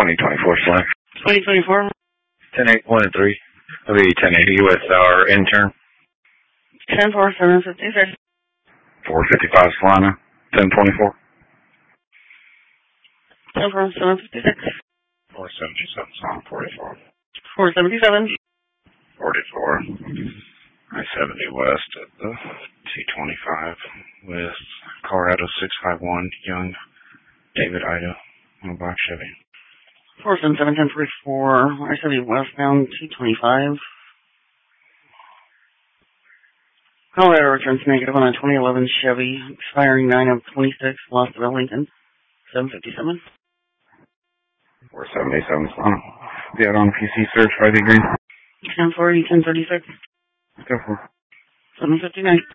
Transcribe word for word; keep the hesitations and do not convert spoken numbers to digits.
twenty twenty-four Select. twenty twenty-four. ten eight one and three. That'll be ten eighty with our intern. ten four seven fifty-six. four fifty-five Solana. ten twenty-four. ten four seven fifty-six. four seventy-seven Solana. forty-four. four seventy-seven. forty-four. I seventy west at the T twenty-five with Colorado six five one. Young David Ida on a black Chevy. four seven seven ten forty-four. I seventy westbound T twenty-five. Colorado returns negative on a twenty eleven Chevy, expiring nine of twenty-six, lost of Lincoln. seven fifty-seven. four seventy-seven Solana. Be out on P C search Friday green. ten forty, ten thirty-six. Go for it. seven fifty-nine.